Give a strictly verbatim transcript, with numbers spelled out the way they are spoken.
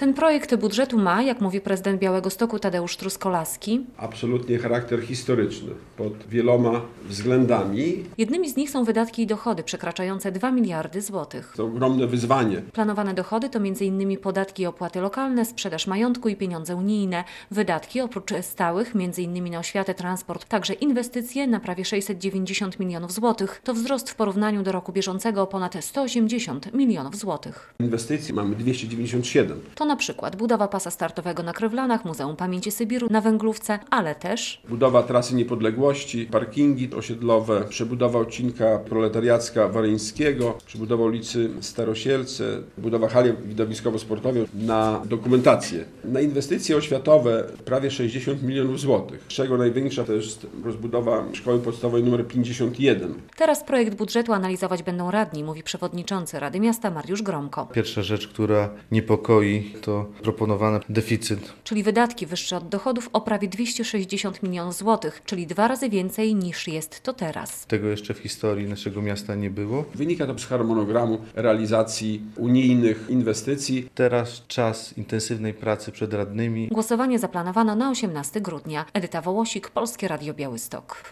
Ten projekt budżetu ma, jak mówi prezydent Białegostoku Tadeusz Truskolaski, absolutnie charakter historyczny pod wieloma względami. Jednymi z nich są wydatki i dochody przekraczające dwa miliardy złotych. To ogromne wyzwanie. Planowane dochody to między innymi podatki i opłaty lokalne, sprzedaż majątku i pieniądze unijne. Wydatki oprócz stałych, między innymi na oświatę, transport, także inwestycje na prawie sześćset dziewięćdziesiąt milionów złotych. To wzrost w porównaniu do roku bieżącego o ponad sto osiemdziesiąt milionów złotych. Inwestycji mamy dwieście dziewięćdziesiąt siedem. To na przykład budowa pasa startowego na Krywlanach, Muzeum Pamięci Sybiru na Węglówce, ale też budowa trasy niepodległości, parkingi osiedlowe, przebudowa odcinka proletariacka Waryńskiego, przebudowa ulicy Starosielce, budowa hali widowiskowo-sportowej na dokumentację. Na inwestycje oświatowe prawie sześćdziesiąt milionów złotych, z czego największa to jest rozbudowa szkoły podstawowej nr pięćdziesiąt jeden. Teraz projekt budżetu analizować będą radni, mówi przewodniczący Rady Miasta Mariusz Gromko. Pierwsza rzecz, która niepokoi, to proponowany deficyt. Czyli wydatki wyższe od dochodów o prawie dwieście sześćdziesiąt milionów złotych, czyli dwa razy więcej niż jest to teraz. Tego jeszcze w historii naszego miasta nie było. Wynika to z harmonogramu realizacji unijnych inwestycji. Teraz czas intensywnej pracy przed radnymi. Głosowanie zaplanowano na osiemnastego grudnia. Edyta Wołosik, Polskie Radio Białystok.